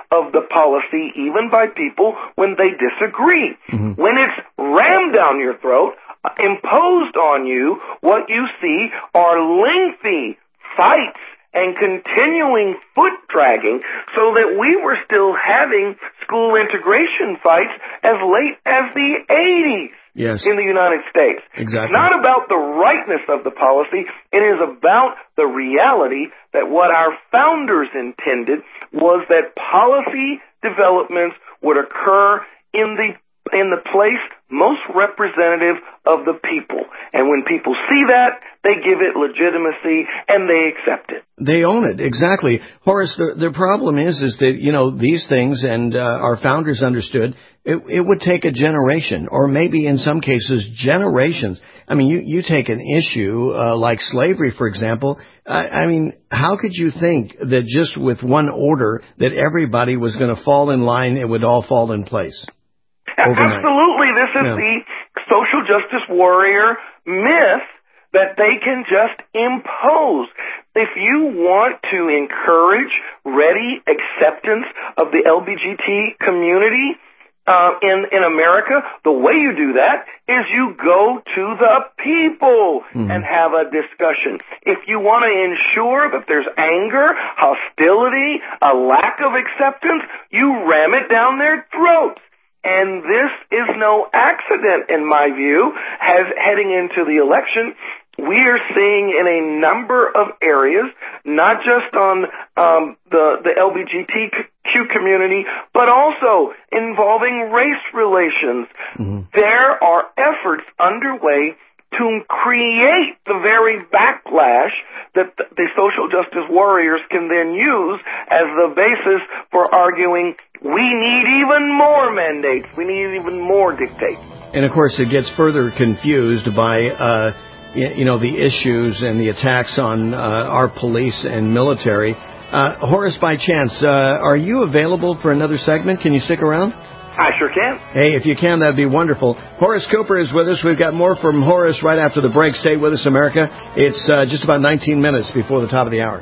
of the policy, even by people when they disagree. Mm-hmm. When it's rammed down your throat, imposed on you, what you see are lengthy fights and continuing foot dragging, so that we were still having school integration fights as late as the eighties. Yes. In the United States. Exactly. It's not about the rightness of the policy. It is about the reality that what our founders intended was that policy developments would occur in the in the place most representative of the people. And when people see that, they give it legitimacy and they accept it. They own it, exactly. Horace, the, the problem is, is that, you know, these things, and uh, our founders understood, it, it would take a generation, or maybe in some cases generations. I mean, you, you take an issue uh, like slavery, for example. I, I mean, how could you think that just with one order that everybody was going to fall in line, it would all fall in place? Overnight. Absolutely. This is yeah. the social justice warrior myth that they can just impose. If you want to encourage ready acceptance of the L G B T community uh, in, in America, the way you do that is you go to the people mm-hmm. and have a discussion. If you want to ensure that there's anger, hostility, a lack of acceptance, you ram it down their throats. And this is no accident, in my view, as heading into the election. We are seeing in a number of areas, not just on um, the, the L G B T Q community, but also involving race relations. Mm-hmm. There are efforts underway to create the very backlash that the social justice warriors can then use as the basis for arguing we need even more mandates, we need even more dictates. And, of course, it gets further confused by, uh, you know, the issues and the attacks on uh, our police and military. Uh, Horace, by chance, uh, are you available for another segment? Can you stick around? I sure can. Hey, if you can, that'd be wonderful. Horace Cooper is with us. We've got more from Horace right after the break. Stay with us, America. It's uh, just about nineteen minutes before the top of the hour.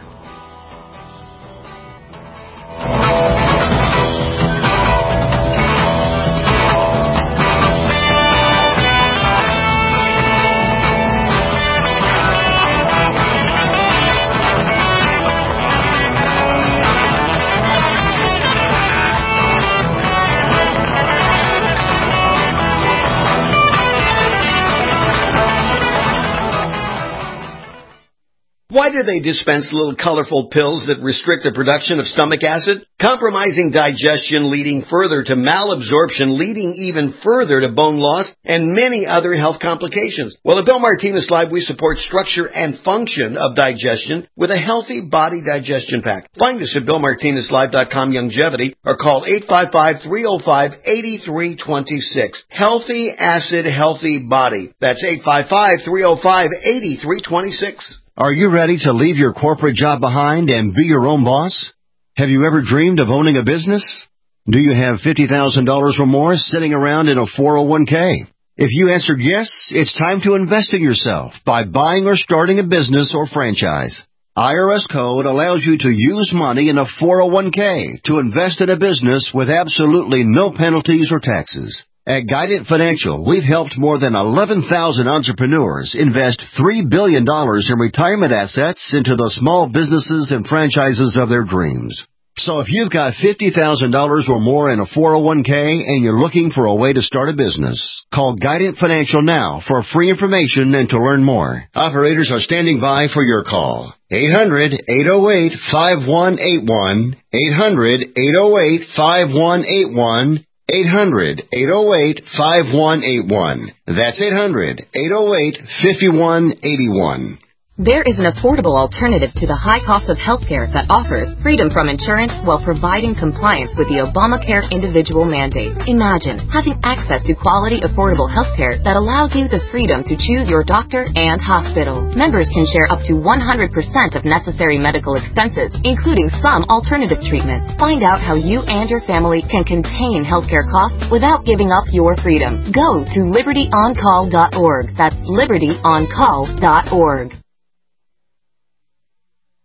Why do they dispense little colorful pills that restrict the production of stomach acid, compromising digestion, leading further to malabsorption, leading even further to bone loss, and many other health complications? Well, at Bill Martinez Live, we support structure and function of digestion with a healthy body digestion pack. Find us at bill martinez live dot com Longevity or call eight five five, three oh five, eight three two six. Healthy Acid, Healthy Body. That's eight five five, three oh five, eight three two six. Are you ready to leave your corporate job behind and be your own boss? Have you ever dreamed of owning a business? Do you have fifty thousand dollars or more sitting around in a four oh one k? If you answered yes, it's time to invest in yourself by buying or starting a business or franchise. I R S Code allows you to use money in a four oh one k to invest in a business with absolutely no penalties or taxes. At Guidant Financial, we've helped more than eleven thousand entrepreneurs invest three billion dollars in retirement assets into the small businesses and franchises of their dreams. So if you've got fifty thousand dollars or more in a four oh one k and you're looking for a way to start a business, call Guidant Financial now for free information and to learn more. Operators are standing by for your call. eight hundred, eight oh eight, five one eight one. eight hundred, eight oh eight, five one eight one. eight hundred, eight oh eight, five one eight one. That's eight hundred, eight oh eight, five one eight one. There is an affordable alternative to the high cost of healthcare that offers freedom from insurance while providing compliance with the Obamacare individual mandate. Imagine having access to quality, affordable healthcare that allows you the freedom to choose your doctor and hospital. Members can share up to one hundred percent of necessary medical expenses, including some alternative treatments. Find out how you and your family can contain healthcare costs without giving up your freedom. Go to liberty on call dot org. That's liberty on call dot org.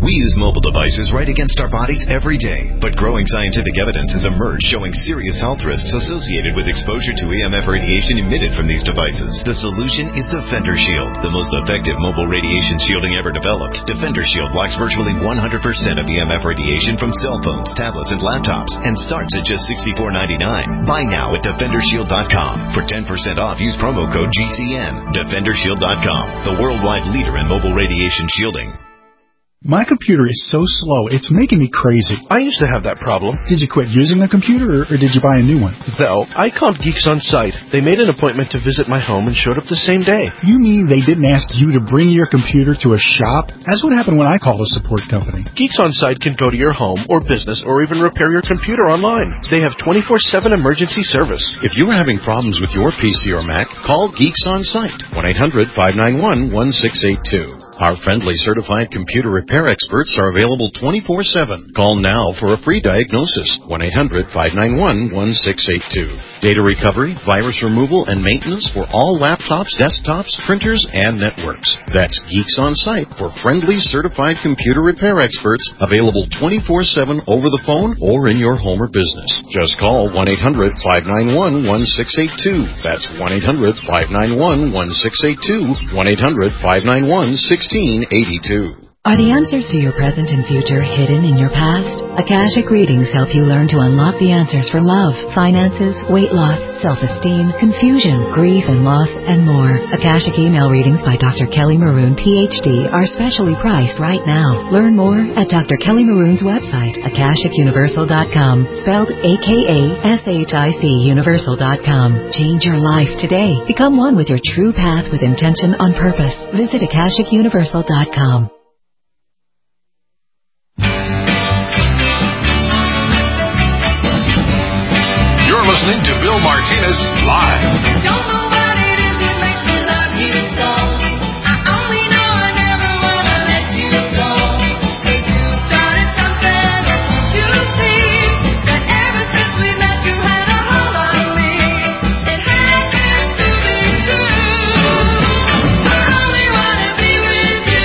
We use mobile devices right against our bodies every day, but growing scientific evidence has emerged showing serious health risks associated with exposure to E M F radiation emitted from these devices. The solution is Defender Shield, the most effective mobile radiation shielding ever developed. Defender Shield blocks virtually one hundred percent of E M F radiation from cell phones, tablets, and laptops, and starts at just sixty-four ninety-nine. Buy now at defender shield dot com. For ten percent off, use promo code G C N. defender shield dot com, the worldwide leader in mobile radiation shielding. My computer is so slow, it's making me crazy. I used to have that problem. Did you quit using the computer, or, or did you buy a new one? No, I called Geeks On Site. They made an appointment to visit my home and showed up the same day. You mean they didn't ask you to bring your computer to a shop? That's what happened when I called a support company. Geeks On Site can go to your home or business or even repair your computer online. They have twenty-four seven emergency service. If you are having problems with your P C or Mac, call Geeks On Site, one eight hundred five nine one one six eight two. Our friendly certified computer repair experts are available twenty-four seven. Call now for a free diagnosis, one eight hundred five nine one one six eight two. Data recovery, virus removal, and maintenance for all laptops, desktops, printers, and networks. That's Geeks On Site for friendly certified computer repair experts, available twenty-four seven over the phone or in your home or business. Just call one eight hundred five nine one one six eight two. That's one eight hundred five nine one one six eight two, one eight hundred five nine one one six eight two. Are the answers to your present and future hidden in your past? Akashic Readings help you learn to unlock the answers for love, finances, weight loss, self-esteem, confusion, grief and loss, and more. Akashic Email Readings by Doctor Kelly Maroon, P H D, are specially priced right now. Learn more at Doctor Kelly Maroon's website, akashic universal dot com, spelled A K A S H I C universal dot com. Change your life today. Become one with your true path with intention on purpose. Visit akashic universal dot com. You're listening to Bill Martinez Live. Don't know what it is that makes me love you so. I only know I never want to let you go. 'Cause you started something, don't you see? That ever since we met you had a hold on me. It happened to be true. I only want to be with you.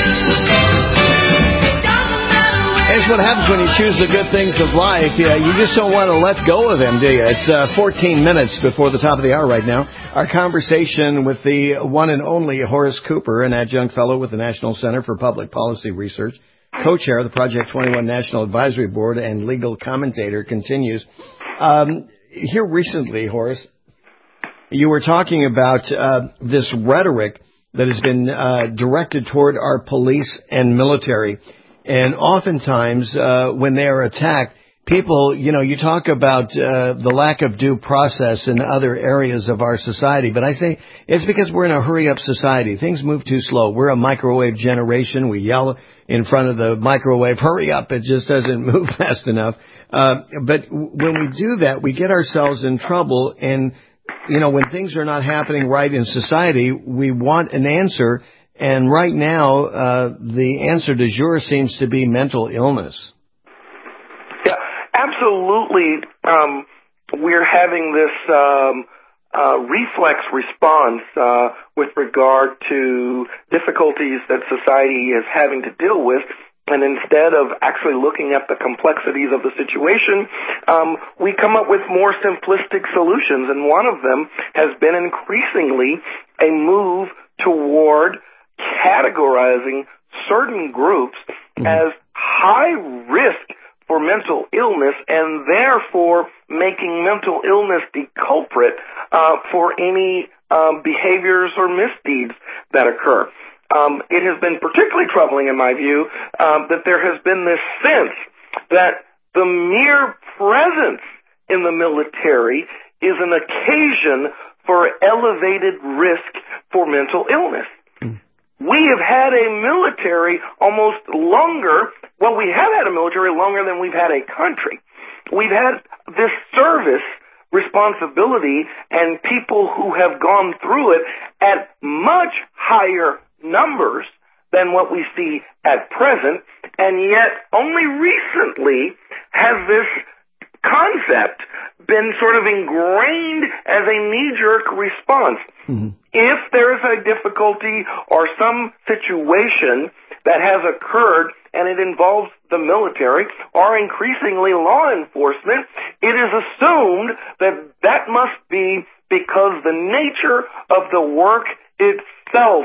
It doesn't matter where. It's what happens when you choose the good things of life. Yeah, you just don't want to let go of them, do you? It's uh, fourteen minutes before the top of the hour right now. Our conversation with the one and only Horace Cooper, an adjunct fellow with the National Center for Public Policy Research, co-chair of the Project twenty-one National Advisory Board, and legal commentator, continues. Um, here recently, Horace, you were talking about uh, this rhetoric that has been uh, directed toward our police and military. And oftentimes, uh, when they are attacked, people, you know, you talk about uh, the lack of due process in other areas of our society. But I say it's because we're in a hurry-up society. Things move too slow. We're a microwave generation. We yell in front of the microwave, hurry up. It just doesn't move fast enough. Uh, but when we do that, we get ourselves in trouble. And, you know, when things are not happening right in society, we want an answer. And right now, uh, the answer du jour seems to be mental illness. Yeah, absolutely. Um, we're having this um, uh, reflex response uh, with regard to difficulties that society is having to deal with. And instead of actually looking at the complexities of the situation, um, we come up with more simplistic solutions. And one of them has been increasingly a move toward categorizing certain groups as high risk for mental illness and therefore making mental illness the culprit uh, for any um, behaviors or misdeeds that occur. Um, it has been particularly troubling, in my view, um, that there has been this sense that the mere presence in the military is an occasion for elevated risk for mental illness. We have had a military almost longer, well, we have had a military longer than we've had a country. We've had this service responsibility and people who have gone through it at much higher numbers than what we see at present, and yet only recently has this concept been sort of ingrained as a knee-jerk response. Mm-hmm. If there is a difficulty or some situation that has occurred and it involves the military or increasingly law enforcement, it is assumed that that must be because the nature of the work itself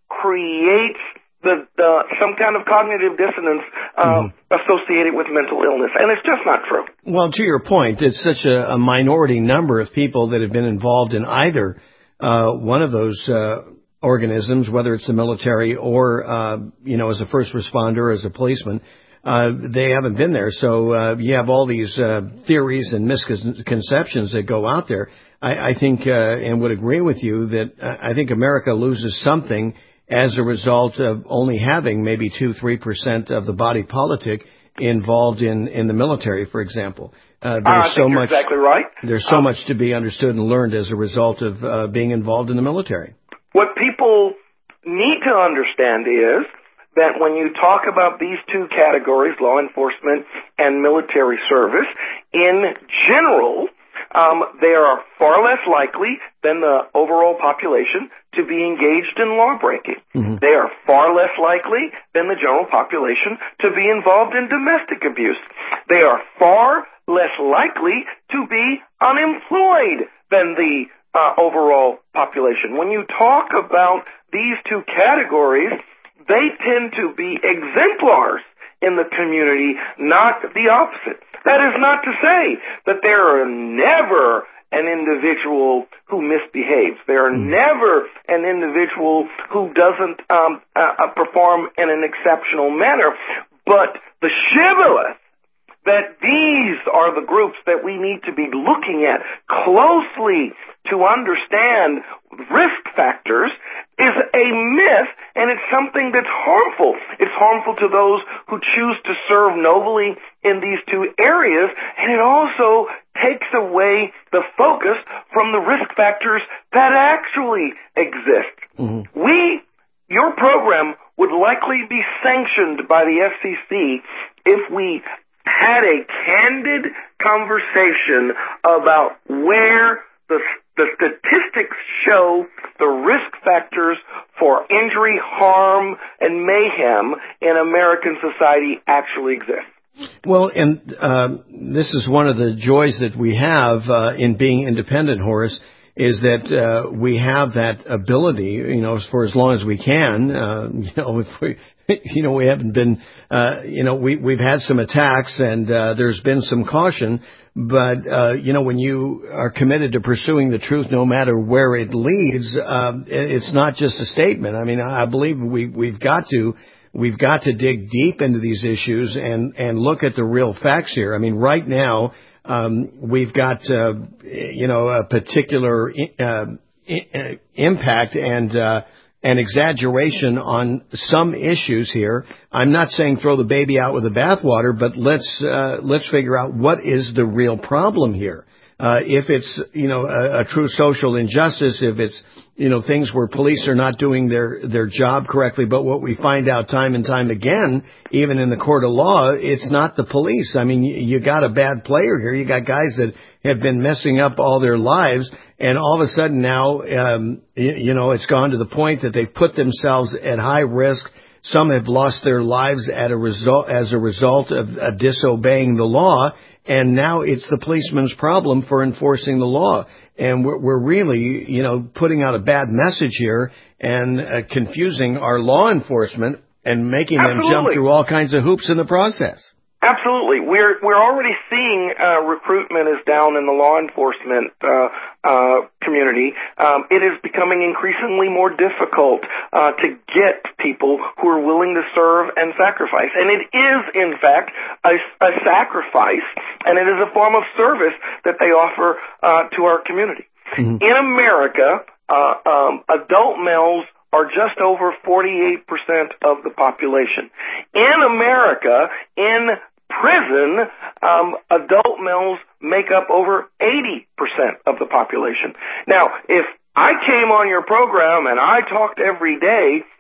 creates the, the some kind of cognitive dissonance uh, mm-hmm. associated with mental illness, and it's just not true. Well, to your point, it's such a, a minority number of people that have been involved in either uh, one of those uh, organisms, whether it's the military or uh, you know, as a first responder, as a policeman. Uh, they haven't been there, so uh, you have all these uh, theories and misconceptions that go out there. I, I think, uh, and would agree with you, that I think America loses something as a result of only having maybe two, three percent of the body politic involved in, in the military, for example. Uh, there's I think so you're much, exactly right. There's so um, much to be understood and learned as a result of uh, being involved in the military. What people need to understand is that when you talk about these two categories, law enforcement and military service, in general, um, they are far less likely than the overall population to be engaged in law breaking. Mm-hmm. They are far less likely than the general population to be involved in domestic abuse. They are far less likely to be unemployed than the uh, overall population. When you talk about these two categories, they tend to be exemplars in the community, not the opposite. That is not to say that there are never an individual who misbehaves. There are mm. never an individual who doesn't um, uh, perform in an exceptional manner. But the shibboleth that these are the groups that we need to be looking at closely to understand risk factors is a myth, and it's something that's harmful. It's harmful to those who choose to serve nobly in these two areas, and it also takes away the focus from the risk factors that actually exist. Mm-hmm. We, your program would likely be sanctioned by the F C C if we had a candid conversation about where the the statistics show the risk factors for injury, harm, and mayhem in American society actually exist. Well, and uh, this is one of the joys that we have uh, in being independent, Horace, is that uh, we have that ability, you know, for as long as we can. Uh, you know, if we, you know, we haven't been, uh, you know, we we've had some attacks and uh, there's been some caution, but uh, you know, when you are committed to pursuing the truth, no matter where it leads, uh, it's not just a statement. I mean, I believe we we've got to. We've got to dig deep into these issues and, and look at the real facts here. I mean, right now, um, we've got, uh, you know, a particular uh, I- impact and uh, an exaggeration on some issues here. I'm not saying throw the baby out with the bathwater, but let's uh, let's figure out what is the real problem here. Uh, if it's, you know, a, a true social injustice, if it's, you know, things where police are not doing their, their job correctly, but what we find out time and time again, even in the court of law, it's not the police. I mean, you, you got a bad player here. You got guys that have been messing up all their lives, and all of a sudden now, um, you, you know, it's gone to the point that they've put themselves at high risk. Some have lost their lives at a result, as a result of uh, disobeying the law. And now it's the policeman's problem for enforcing the law. And we're, we're really, you know, putting out a bad message here and uh, confusing our law enforcement and making Absolutely. them jump through all kinds of hoops in the process. Absolutely. We're we're already seeing uh, recruitment is down in the law enforcement uh, uh, community. Um, it is becoming increasingly more difficult uh, to get people who are willing to serve and sacrifice. And it is, in fact, a, a sacrifice, and it is a form of service that they offer uh, to our community. Mm-hmm. In America, uh, um, adult males are just over forty-eight percent of the population. In America, in prison, um, adult males make up over eighty percent of the population. Now, if I came on your program and I talked every day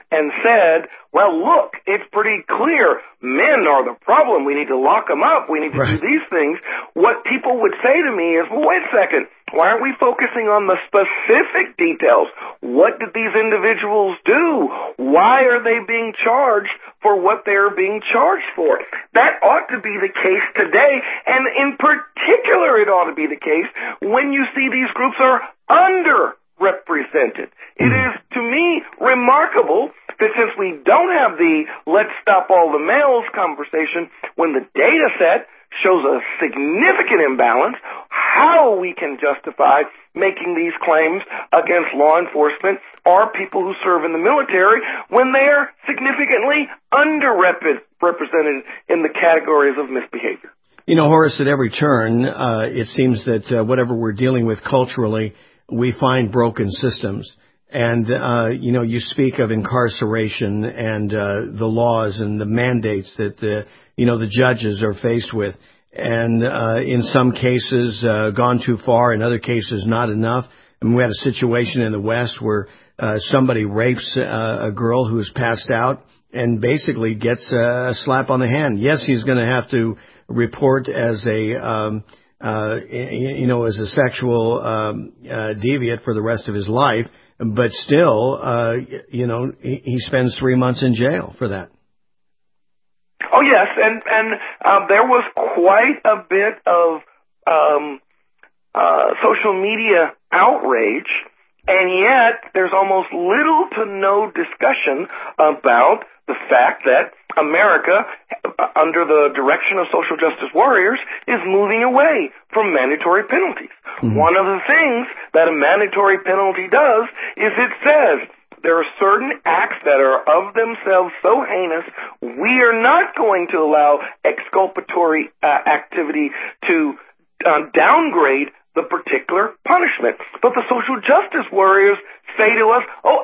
and said, well, look, it's pretty clear men are the problem. We need to lock them up. We need to right. do these things. What people would say to me is, well, wait a second. Why aren't we focusing on the specific details? What did these individuals do? Why are they being charged for what they're being charged for? That ought to be the case today, and in particular it ought to be the case when you see these groups are underrepresented. It is, to me, remarkable that since we don't have the let's stop all the males conversation, when the data set shows a significant imbalance, how we can justify making these claims against law enforcement or people who serve in the military when they are significantly underrepresented in the categories of misbehavior. You know, Horace, at every turn, uh, it seems that uh, whatever we're dealing with culturally, we find broken systems. And, uh, you know, you speak of incarceration and uh, the laws and the mandates that, the, you know, the judges are faced with. And uh, in some cases, uh, gone too far. In other cases, not enough. I mean, we had a situation in the West where uh, somebody rapes uh, a girl who is passed out and basically gets a slap on the hand. Yes, he's going to have to report as a, um, uh, you know, as a sexual um, uh, deviant for the rest of his life. But still, uh, you know, he, he spends three months in jail for that. Oh, yes, and, and uh, there was quite a bit of um, uh, social media outrage, and yet there's almost little to no discussion about the fact that America, under the direction of social justice warriors, is moving away from mandatory penalties. Mm-hmm. One of the things that a mandatory penalty does is it says there are certain acts that are of themselves so heinous, we are not going to allow exculpatory uh, activity to uh, downgrade the particular punishment. But the social justice warriors say to us, oh,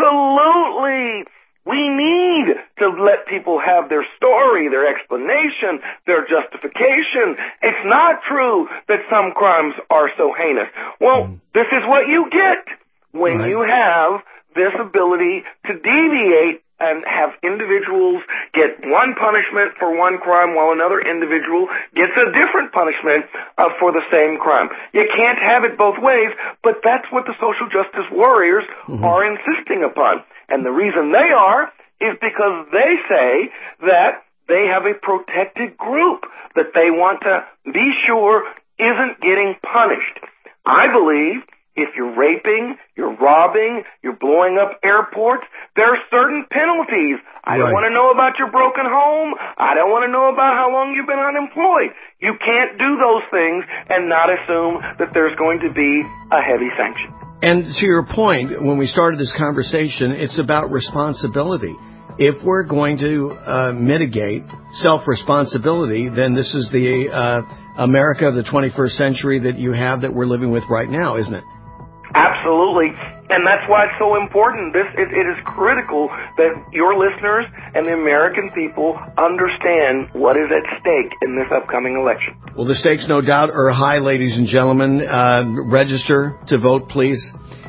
absolutely, we need to let people have their story, their explanation, their justification. It's not true that some crimes are so heinous. Well, mm. this is what you get when right. you have this ability to deviate and have individuals get one punishment for one crime while another individual gets a different punishment uh, for the same crime. You can't have it both ways, but that's what the social justice warriors mm-hmm. are insisting upon. And the reason they are is because they say that they have a protected group that they want to be sure isn't getting punished. I believe if you're raping, you're robbing, you're blowing up airports, there are certain penalties. I don't right. want to know about your broken home. I don't want to know about how long you've been unemployed. You can't do those things and not assume that there's going to be a heavy sanction. And to your point, when we started this conversation, it's about responsibility. If we're going to uh, mitigate self-responsibility, then this is the uh, America of the twenty-first century that you have that we're living with right now, isn't it? Absolutely. And that's why it's so important. This it, it is critical that your listeners and the American people understand what is at stake in this upcoming election. Well, the stakes, no doubt, are high, ladies and gentlemen. Uh, register to vote, please.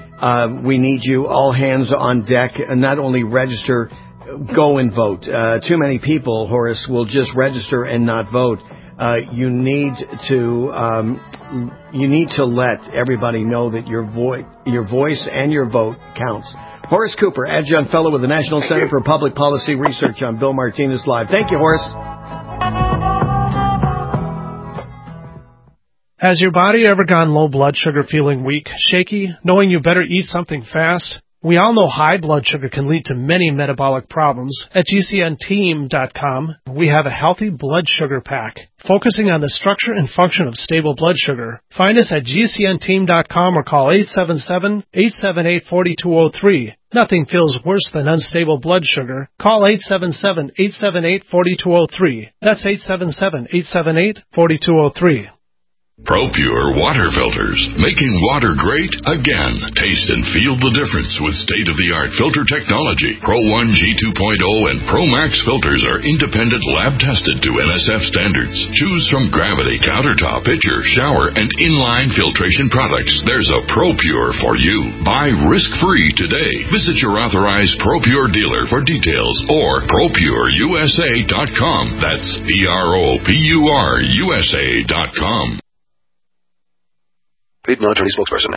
Uh, we need you, all hands on deck, and not only register, go and vote. Uh, too many people, Horace, will just register and not vote. Uh, you need to um, you need to let everybody know that your voice, your voice, and your vote counts. Horace Cooper, Adjunct Fellow with the National Center for Public Policy Research on Bill Martinez Live. Thank you, Horace. Has your body ever gone low blood sugar, feeling weak, shaky, knowing you better eat something fast? We all know high blood sugar can lead to many metabolic problems. At G C N team dot com, we have a healthy blood sugar pack, focusing on the structure and function of stable blood sugar. Find us at G C N team dot com or call eight seven seven, eight seven eight, four two zero three. Nothing feels worse than unstable blood sugar. Call eight seven seven, eight seven eight, four two zero three. That's eight seven seven, eight seven eight, four two zero three. ProPure water filters, making water great again. Taste and feel the difference with state-of-the-art filter technology. Pro one G two point oh and Pro Max filters are independent lab-tested to N S F standards. Choose from Gravity, Countertop, Pitcher, Shower, and Inline filtration products. There's a ProPure for you. Buy risk-free today. Visit your authorized ProPure dealer for details or Pro Pure U S A dot com. That's P R O P U R U S A dot com. Paid non-attorney spokesperson.